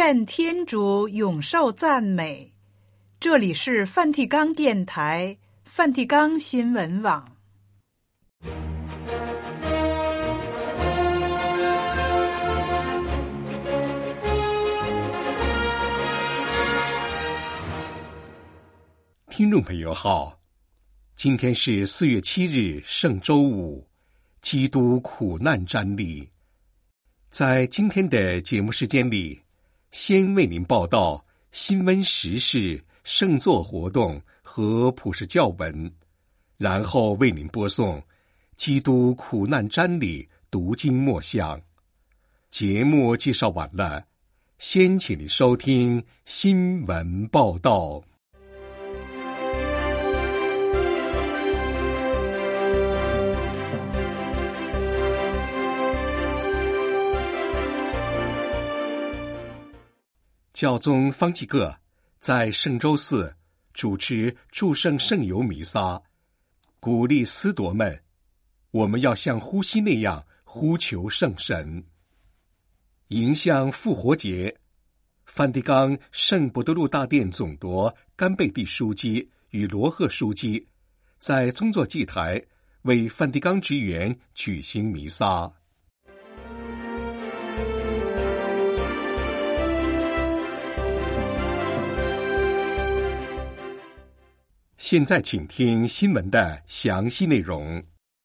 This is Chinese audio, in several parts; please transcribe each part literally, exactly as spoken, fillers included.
愿天主永受赞美。这里是梵蒂冈电台、梵蒂冈新闻网。 听众朋友好，今天是四月七日，圣周五，基督苦难瞻礼。在今天的节目时间里，先为您报道新闻时事、圣座活动和普世教文，然后为您播送基督苦难瞻礼读经默想。节目介绍完了，先请您收听新闻报道。教宗方济各在圣周四主持祝圣圣油弥撒，鼓励司铎们，我们要像呼吸那样呼求圣神。迎向复活节，梵蒂冈圣伯多禄大殿总铎甘贝蒂枢机与罗赫枢机在宗座祭台为梵蒂冈职员举行弥撒。现在请听新闻的详细内容。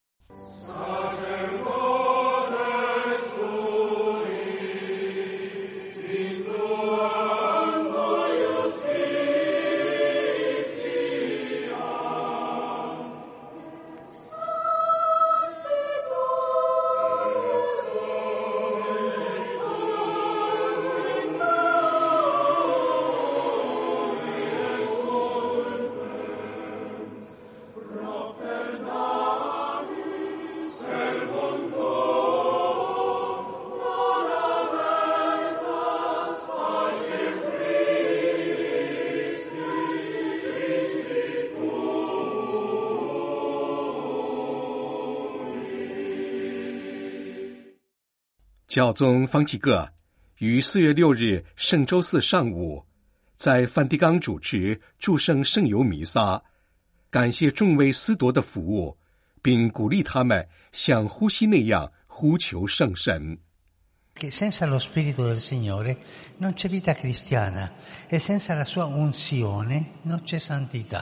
教宗方济各于四月六日圣周四上午在梵蒂冈主持祝圣圣油弥撒，感谢众位司铎的服务，并鼓励他们像呼吸那样呼求圣神。 Che senza lo Spirito del Signore non c'è vita cristiana e senza la sua unzione non c'è santità.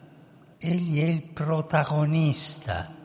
Egli è il protagonista.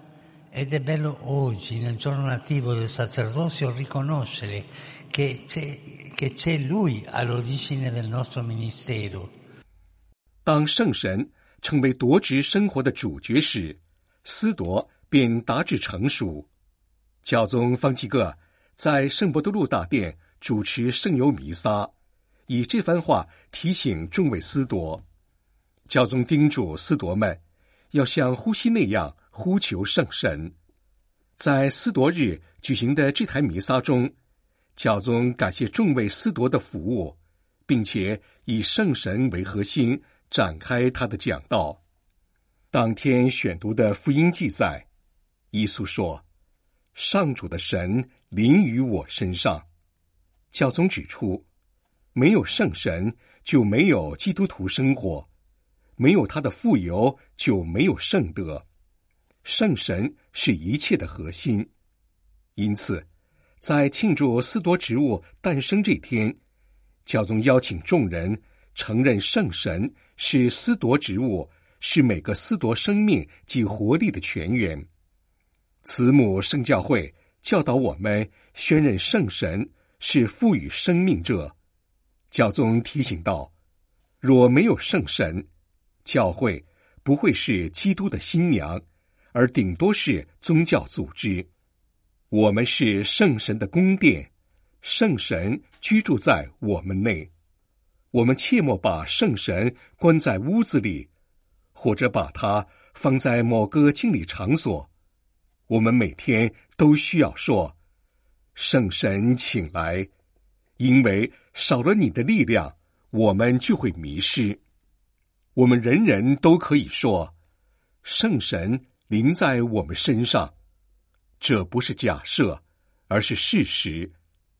Ed è bello oggi, nel giorno nativo del sacerdozio, riconoscere che c'è, che c'è Lui all'origine del nostro ministero. 当圣神成为铎职生活的主角时，司铎便达至成熟。教宗方济各在圣伯多禄大殿主持圣油弥撒，以这番话提醒众位司铎。教宗叮嘱司铎们要像呼吸那样呼求圣神。在司铎日举行的这台弥撒中，教宗感谢众位司铎的服务，并且以圣神为核心展开他的讲道。当天选读的福音记载，耶稣说：“上主的神临于我身上。”教宗指出，没有圣神就没有基督徒生活，没有他的傅油就没有圣德。圣神是一切的核心，因此，在庆祝司铎职务诞生这天，教宗邀请众人承认圣神是司铎职务，是每个司铎生命及活力的泉源。慈母圣教会教导我们宣认圣神是赋予生命者。教宗提醒道，若没有圣神，教会不会是基督的新娘，而顶多是宗教组织。我们是圣神的宫殿，圣神居住在我们内。我们切莫把圣神关在屋子里，或者把它放在某个敬礼场所。我们每天都需要说：“圣神，请来。”因为少了你的力量，我们就会迷失。我们人人都可以说：“圣神临在我们身上。”这不是假设，而是事实。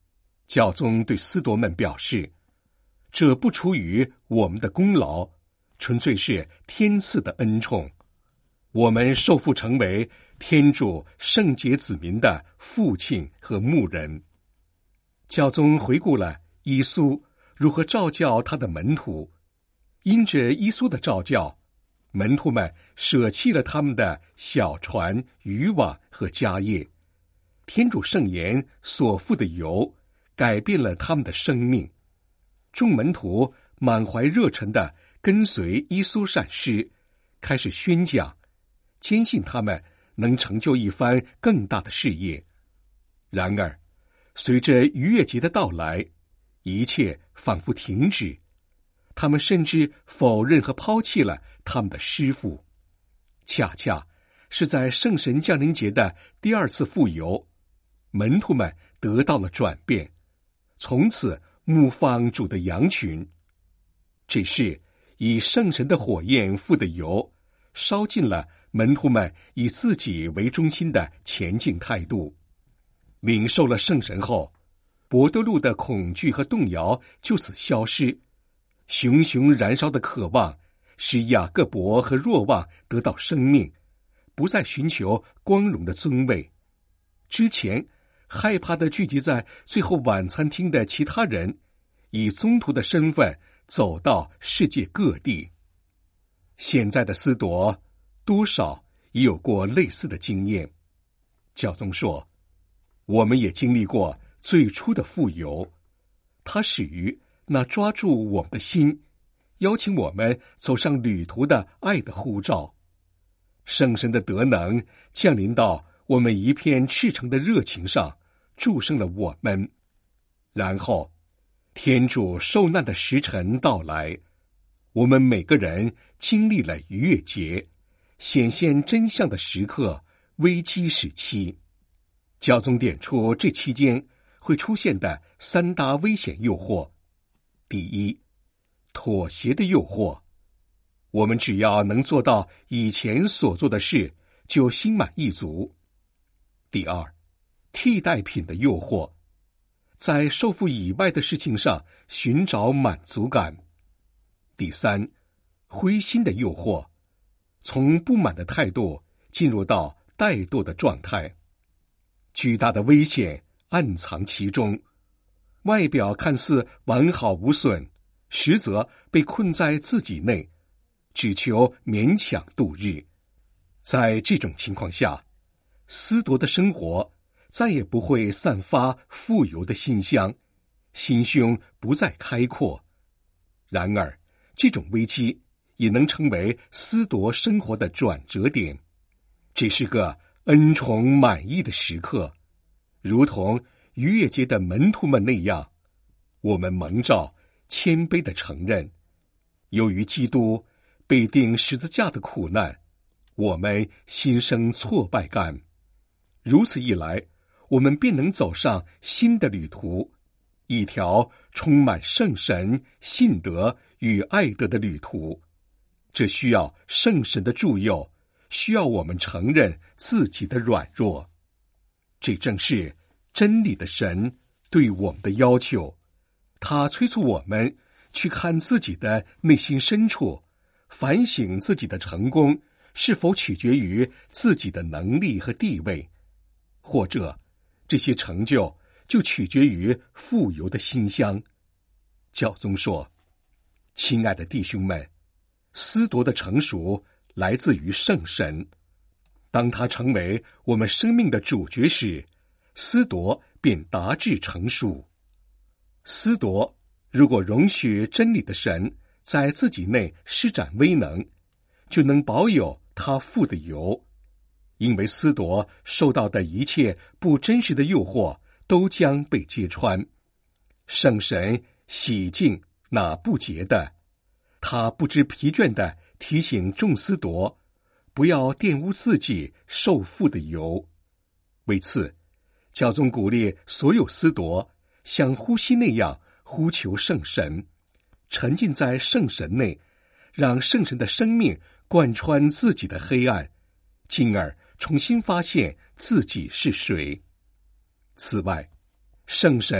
教宗对司铎们表示，这不出于我们的功劳，纯粹是天赐的恩宠。我们受父成为天主圣洁子民的父亲和牧人。教宗回顾了耶稣如何召教他的门徒，因着耶稣的召教，门徒们舍弃了他们的小船、渔网和家业。天主圣言所赋的油改变了他们的生命。众门徒满怀热忱地跟随耶稣善师，开始宣讲，坚信他们能成就一番更大的事业。然而，随着逾越节的到来，一切仿佛停止，他们甚至否认和抛弃了他们的师父。恰恰是在圣神降临节的第二次复游，门徒们得到了转变，从此牧放主的羊群。这是以圣神的火焰复的油，烧尽了门徒们以自己为中心的前进态度。领受了圣神后，伯多禄的恐惧和动摇就此消失，熊熊燃烧的渴望使雅各伯和若望得到生命，不再寻求光荣的尊位。之前害怕地聚集在最后晚餐厅的其他人，以宗徒的身份走到世界各地。现在的司铎多少也有过类似的经验。教宗说，我们也经历过最初的复游，它始于那抓住我们的心，邀请我们走上旅途的爱的呼召。圣神的德能降临到我们一片赤诚的热情上，助生了我们。然后天主受难的时辰到来，我们每个人经历了逾越节，显现真相的时刻，危机时期。教宗点出这期间会出现的三大危险诱惑。第一，妥协的诱惑，我们只要能做到以前所做的事，就心满意足。第二，替代品的诱惑，在受父以外的事情上寻找满足感。第三，灰心的诱惑，从不满的态度进入到怠惰的状态。巨大的危险暗藏其中，外表看似完好无损，实则被困在自己内，只求勉强度日。在这种情况下，司铎的生活再也不会散发富有的馨香，心胸不再开阔。然而，这种危机也能成为司铎生活的转折点。这是个恩宠满意的时刻，如同逾越节的门徒们那样，我们蒙召谦卑地承认，由于基督被钉十字架的苦难，我们心生挫败感。如此一来，我们便能走上新的旅途，一条充满圣神、信德与爱德的旅途。这需要圣神的助佑，需要我们承认自己的软弱。这正是真理的神对我们的要求，他催促我们去看自己的内心深处，反省自己的成功是否取决于自己的能力和地位，或者这些成就就取决于富有的馨香。教宗说，亲爱的弟兄们，司铎的成熟来自于圣神。当他成为我们生命的主角时，司铎便达至成熟。司铎如果容许真理的神在自己内施展威能，就能保有他父的油，因为司铎受到的一切不真实的诱惑都将被揭穿。圣神洗净那不洁的，他不知疲倦地提醒众司铎不要玷污自己受父的油。为此，教宗鼓励所有司铎像呼吸那样呼求圣神，沉浸在圣神内，让圣神的生命贯穿自己的黑暗，进而重新发现自己是谁。此外，圣神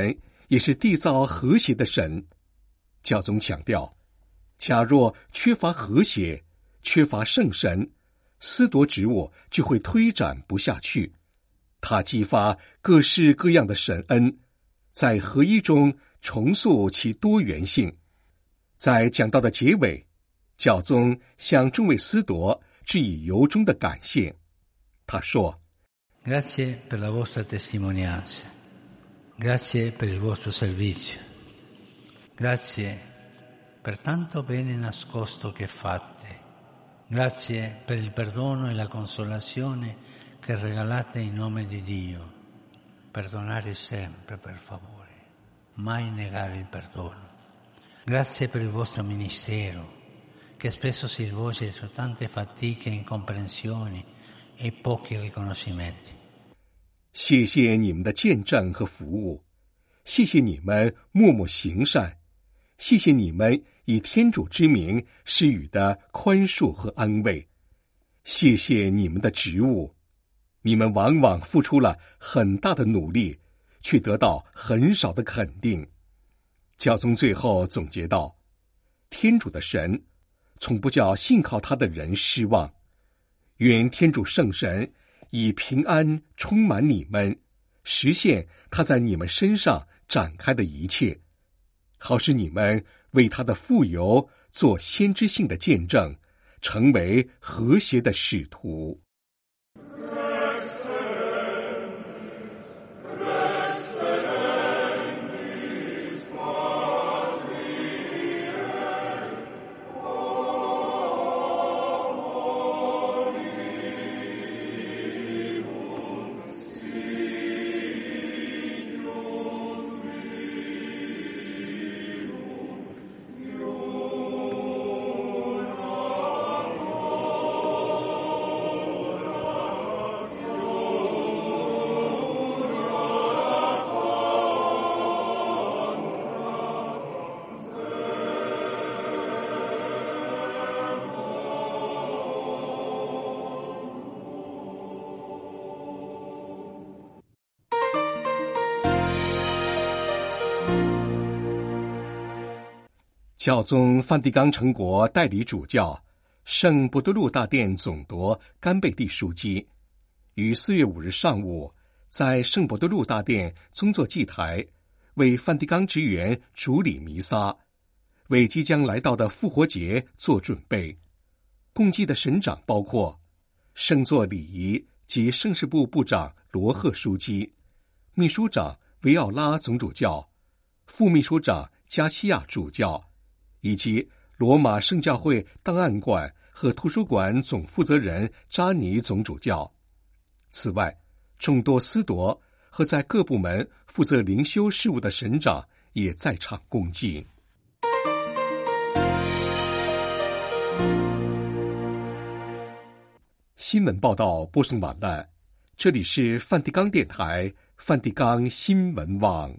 也是缔造和谐的神。教宗强调，假若缺乏和谐，缺乏圣神，司铎职务就会推展不下去。他激发各式各样的神恩，在合一中重塑其多元性。在讲道的结尾，教宗向众位司铎致以由衷的感谢。他说： Grazie per la vostra testimonianza, grazie per il vostro servizio, grazie per tanto bene nascosto che fate, grazie per il perdono e la consolazione che regalate in nome di Dio. Perdonare sempre, per favore, mai negare il perdono. Grazie per il vostro ministero, che spesso si svolge su tante fatiche e incomprensioni e pochi riconoscimenti. 谢谢你们的见证和服务，谢谢你们默默行善，谢谢你们以天主之名施予的宽恕和安慰，谢谢你们的职务。你们往往付出了很大的努力，却得到很少的肯定。教宗最后总结道：天主的神从不叫信靠他的人失望。愿天主圣神以平安充满你们，实现他在你们身上展开的一切，好使你们为他的富有做先知性的见证，成为和谐的使徒。教宗梵蒂冈成国代理主教圣伯多禄大殿总铎甘贝蒂枢机于四月五日上午在圣伯多禄大殿宗座祭台为梵蒂冈职员主礼弥撒，为即将来到的复活节做准备。共祭的神长包括圣座礼仪及圣事部部长罗赫枢机、秘书长维奥拉总主教、副秘书长加西亚主教，以及罗马圣教会档案馆和图书馆总负责人扎尼总主教。此外，众多司铎和在各部门负责灵修事务的神长也在场共祭。新闻报道播送完了，这里是梵蒂冈电台梵蒂冈新闻网。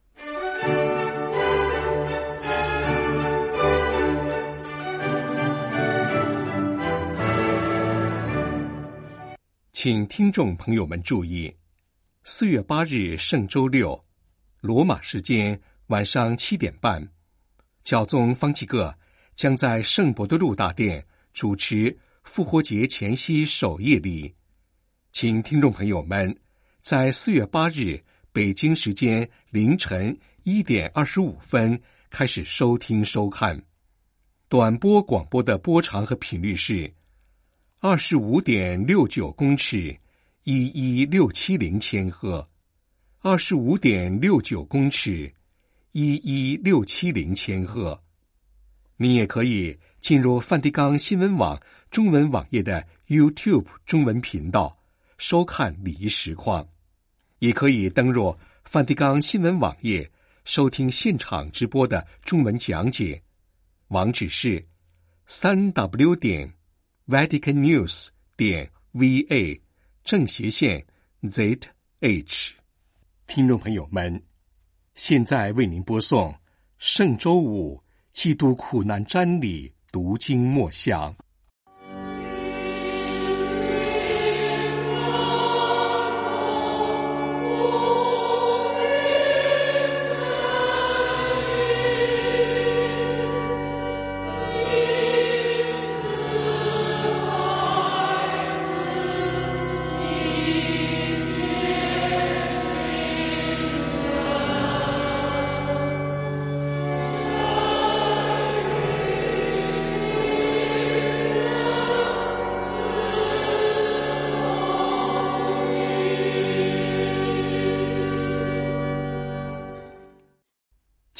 请听众朋友们注意，四月八日圣周六，罗马时间晚上七点半，教宗方济各将在圣伯多禄大殿主持复活节前夕守夜礼。请听众朋友们在四月八日北京时间凌晨一点二十五分开始收听收看。短波广播的波长和频率是二十五点六九公尺，一一六七零千赫，二十五点六九公尺，一一六七零千赫。你也可以进入梵蒂冈新闻网中文网页的 YouTube 中文频道收看礼仪实况，也可以登入梵蒂冈新闻网页收听现场直播的中文讲解，网址是 三 w 点 vatican news 点 v a 正斜线 z h。 听众朋友们，现在为您播送圣周五基督苦难瞻礼读经默想。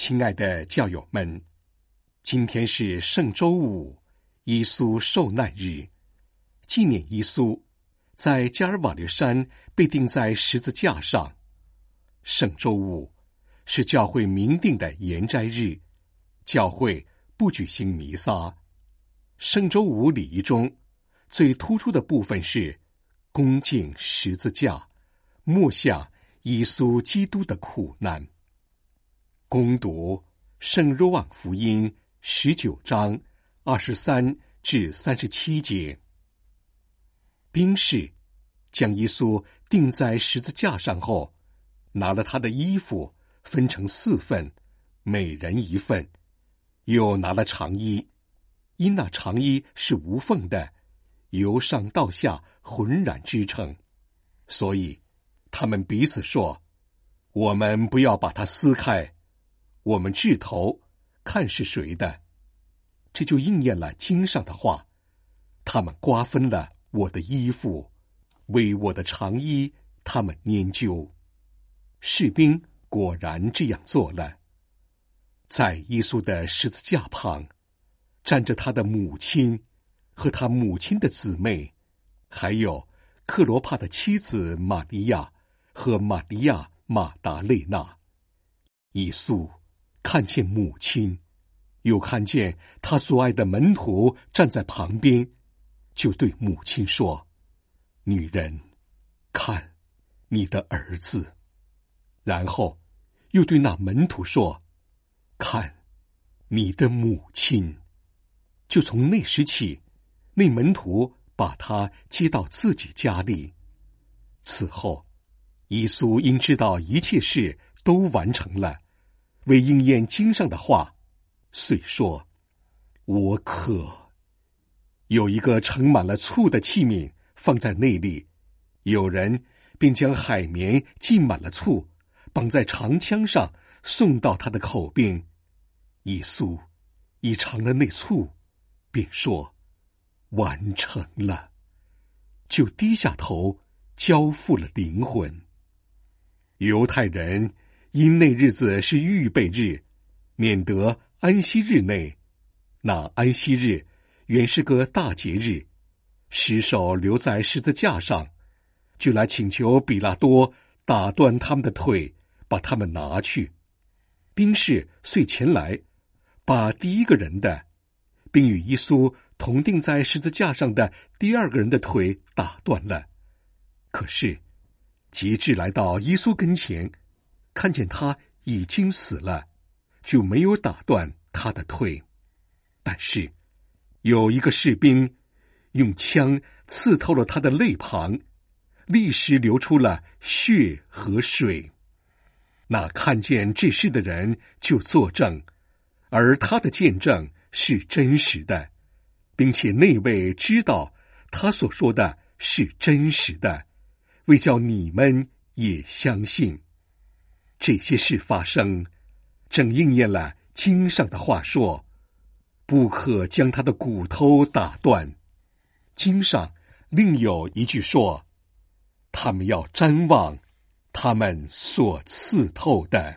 亲爱的教友们，今天是圣周五，耶稣受难日，纪念耶稣在加尔瓦略山被钉在十字架上。圣周五是教会明定的严斋日，教会不举行弥撒。圣周五礼仪中最突出的部分是恭敬十字架，默想耶稣基督的苦难。恭读圣若望福音十九章二十三至三十七节。兵士将耶稣钉在十字架上后，拿了他的衣服分成四份，每人一份，又拿了长衣，因那长衣是无缝的，由上到下浑然织成，所以他们彼此说：我们不要把它撕开，我们掷头看是谁的。这就应验了经上的话：他们瓜分了我的衣服，为我的长衣他们拈阄。士兵果然这样做了。在耶稣的十字架旁站着他的母亲和他母亲的姊妹，还有克罗帕的妻子玛利亚和玛利亚马达肋纳。耶稣看见母亲，又看见他所爱的门徒站在旁边，就对母亲说：女人，看你的儿子。然后又对那门徒说：看你的母亲。就从那时起，那门徒把他接到自己家里。此后，耶稣因知道一切事都完成了，为应验经上的话，遂说：我渴。有一个盛满了醋的器皿放在那里，有人便将海绵浸满了醋，绑在长枪上，送到他的口边。耶稣已尝了那醋，便说：完成了，就低下头交付了灵魂。犹太人因那日子是预备日，免得安息日内，那安息日原是个大节日，尸首留在十字架上，就来请求比拉多打断他们的腿，把他们拿去。兵士遂前来，把第一个人的，并与耶稣同钉在十字架上的第二个人的腿打断了。可是及至来到耶稣跟前，看见他已经死了，就没有打断他的腿。但是有一个士兵用枪刺透了他的肋旁，立时流出了血和水。那看见这事的人就作证，而他的见证是真实的，并且那位知道他所说的是真实的，为叫你们也相信。这些事发生，正应验了经上的话说：不可将他的骨头打断。经上另有一句说：他们要瞻望他们所刺透的。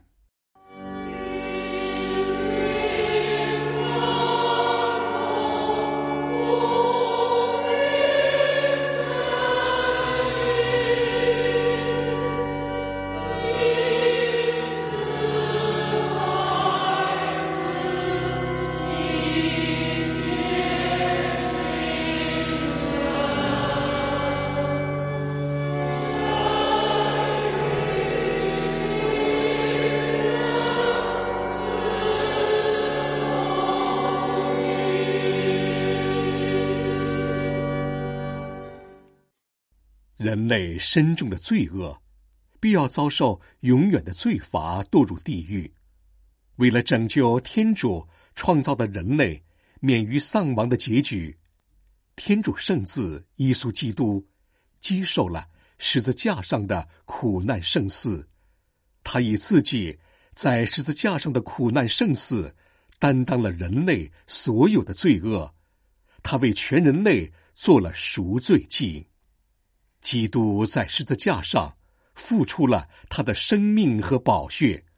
人类深重的罪恶，必要遭受永远的罪罚，堕入地狱。为了拯救天主创造的人类免于丧亡的结局，天主圣子耶稣基督接受了十字架上的苦难圣死。他以自己在十字架上的苦难圣死担当了人类所有的罪恶，他为全人类做了赎罪祭。基督在十字架上付出了他的生命和宝血，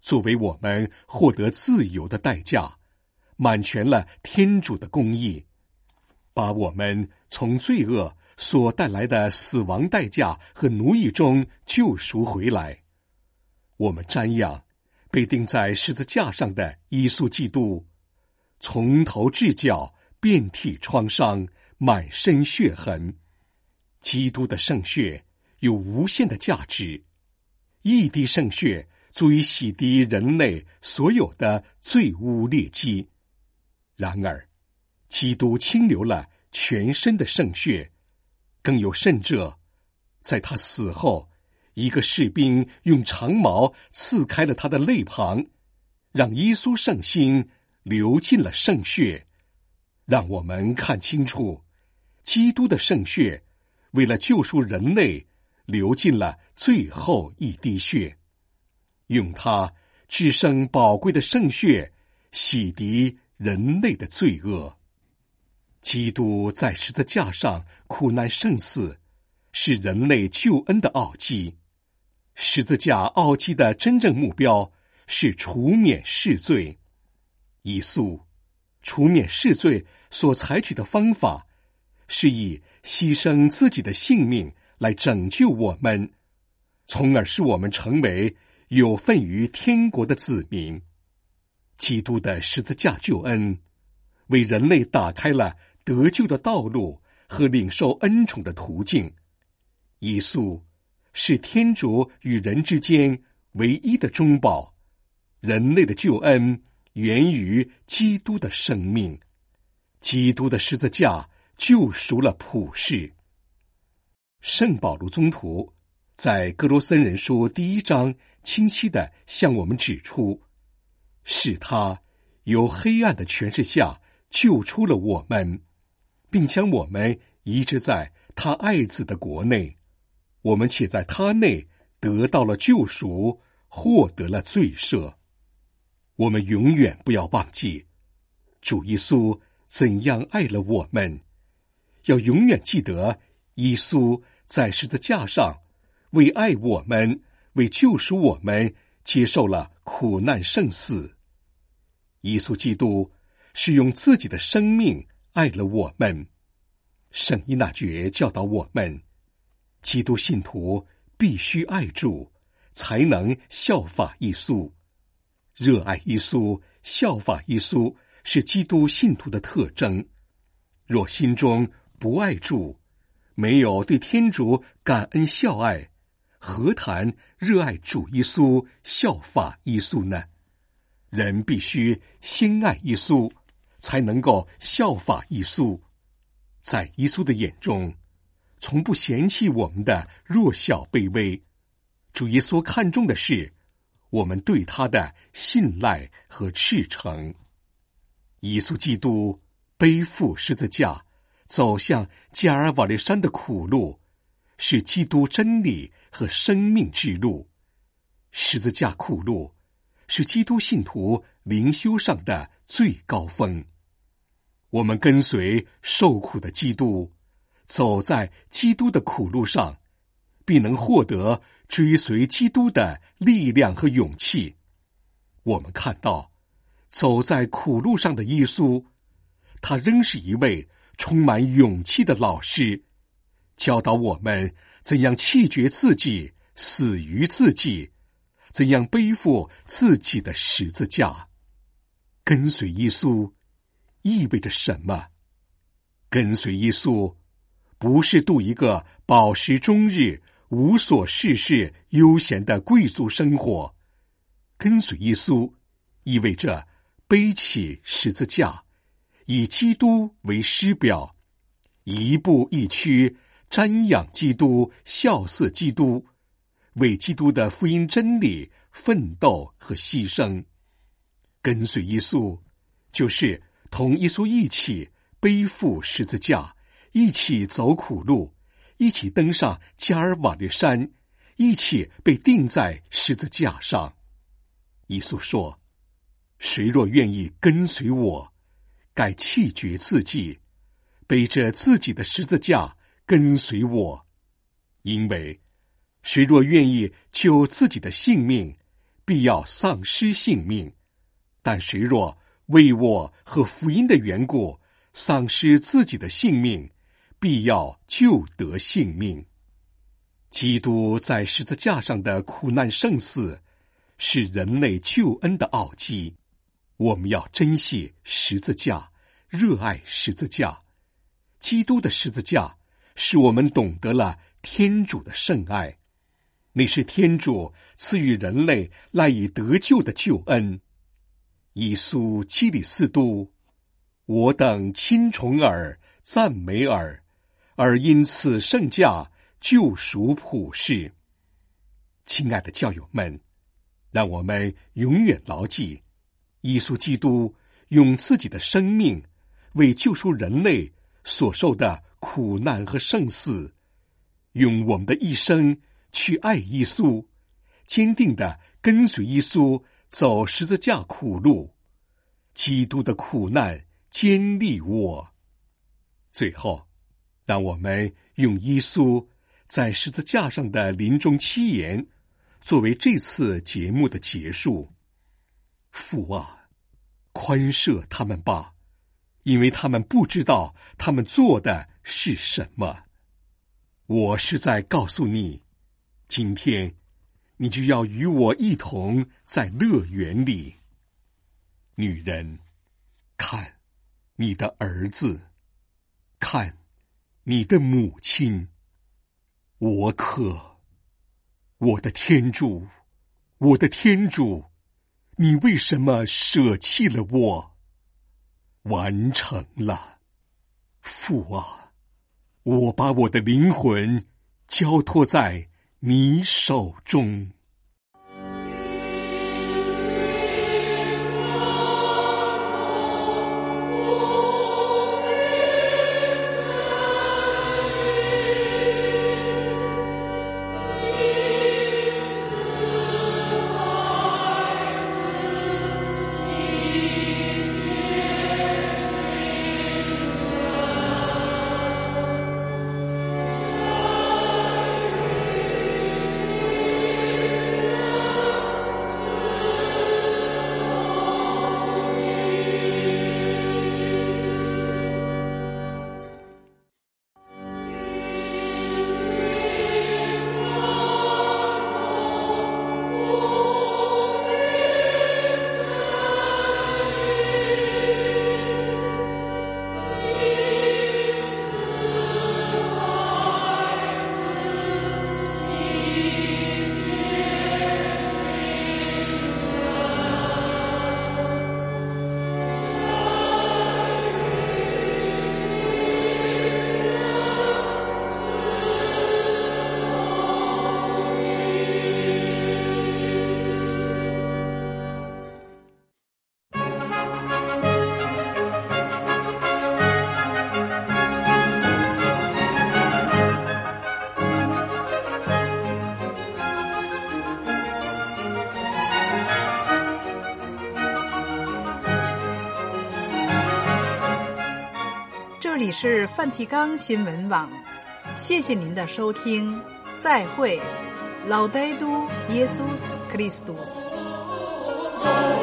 作为我们获得自由的代价，满全了天主的公义，把我们从罪恶所带来的死亡代价和奴役中救赎回来。我们瞻仰被钉在十字架上的耶稣基督，从头至脚遍体创伤，满身血痕。基督的圣血有无限的价值，一滴圣血足以洗涤人类所有的罪污劣迹。然而，基督倾流了全身的圣血，更有甚者，在他死后，一个士兵用长矛刺开了他的肋旁，让耶稣圣心流进了圣血。让我们看清楚，基督的圣血为了救赎人类，流进了最后一滴血，用它至圣宝贵的圣血洗涤人类的罪恶。基督在十字架上苦难圣死，是人类救恩的奥迹。十字架奥迹的真正目标是除免世罪。耶稣除免世罪所采取的方法，是以牺牲自己的性命来拯救我们，从而使我们成为有份于天国的子民。基督的十字架救恩为人类打开了得救的道路和领受恩宠的途径。耶稣是天主与人之间唯一的中保，人类的救恩源于基督的生命。基督的十字架救赎了普世。圣保禄宗徒在哥罗森人书第一章清晰地向我们指出，是他由黑暗的权势下救出了我们，并将我们移植在他爱子的国内，我们且在他内得到了救赎，获得了罪赦。我们永远不要忘记主耶稣怎样爱了我们，要永远记得耶稣在十字架上为爱我们，为救赎我们，接受了苦难圣死。耶稣基督是用自己的生命爱了我们。圣依纳爵教导我们，基督信徒必须爱主，才能效法耶稣。热爱耶稣，效法耶稣是基督信徒的特征。若心中不爱主，没有对天主感恩孝爱，何谈热爱主耶稣，效法耶稣呢？人必须先爱耶稣，才能够效法耶稣。在耶稣的眼中，从不嫌弃我们的弱小卑微。主耶稣看重的是我们对他的信赖和赤诚。耶稣基督背负十字架，走向加尔瓦略山的苦路，是基督真理和生命之路。十字架苦路是基督信徒灵修上的最高峰。我们跟随受苦的基督，走在基督的苦路上，必能获得追随基督的力量和勇气。我们看到走在苦路上的耶稣，他仍是一位充满勇气的老师，教导我们怎样弃绝自己，死于自己，怎样背负自己的十字架。跟随耶稣意味着什么？跟随耶稣不是度一个饱食终日、无所事事、悠闲的贵族生活。跟随耶稣意味着背起十字架，以基督为师表，一步一趋瞻仰基督，效似基督，为基督的福音真理奋斗和牺牲。跟随耶稣就是同耶稣一起背负十字架，一起走苦路，一起登上加尔瓦略山，一起被钉在十字架上。耶稣说，谁若愿意跟随我，该弃绝自己，背着自己的十字架跟随我。因为谁若愿意救自己的性命， 必要丧失性命；但谁若为我和福音的缘故丧失自己的性命，必要救得性命。基督在十字架上的苦难圣死，是人类救恩的奥迹。我们要珍惜十字架，热爱十字架。基督的十字架使我们懂得了天主的圣爱，那是天主赐予人类赖以得救的救恩。耶稣基里斯都，我等亲崇尔，赞美尔，而因此圣驾救赎普世。亲爱的教友们，让我们永远牢记，耶稣基督用自己的生命为救赎人类所受的苦难和圣死，用我们的一生去爱耶稣，坚定地跟随耶稣走十字架苦路。基督的苦难坚立我。最后，让我们用耶稣在十字架上的临终七言作为这次节目的结束。父啊，宽赦他们吧，因为他们不知道他们做的是什么。我是在告诉你，今天你就要与我一同在乐园里。女人，看你的儿子，看你的母亲。我渴，我的天主，我的天主，你为什么舍弃了我？完成了。父啊，我把我的灵魂交托在你手中。 这里是梵蒂冈新闻网，谢谢您的收听，再会，Laudetur Jesus Christus。